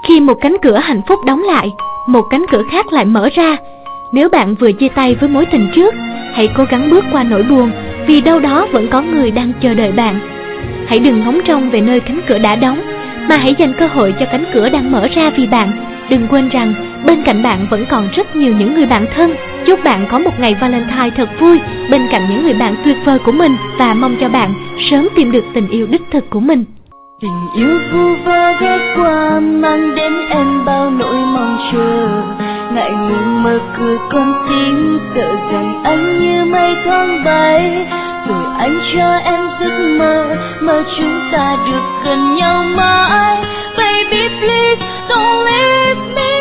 Khi một cánh cửa hạnh phúc đóng lại, một cánh cửa khác lại mở ra. Nếu bạn vừa chia tay với mối tình trước, hãy cố gắng bước qua nỗi buồn, vì đâu đó vẫn có người đang chờ đợi bạn. Hãy đừng ngóng trông về nơi cánh cửa đã đóng, mà hãy dành cơ hội cho cánh cửa đang mở ra vì bạn. Đừng quên rằng bên cạnh bạn vẫn còn rất nhiều những người bạn thân. Chúc bạn có một ngày Valentine thật vui bên cạnh những người bạn tuyệt vời của mình, và mong cho bạn sớm tìm được tình yêu đích thực của mình. Tình yêu vu vơ ghé qua mang đến em bao nỗi mong chờ, ngại ngùng mở cửa con tim, sợ rằng anh như mây thoáng bay, rồi anh cho em giấc mơ, mơ chúng ta được gần nhau mãi. Baby please don't leave me.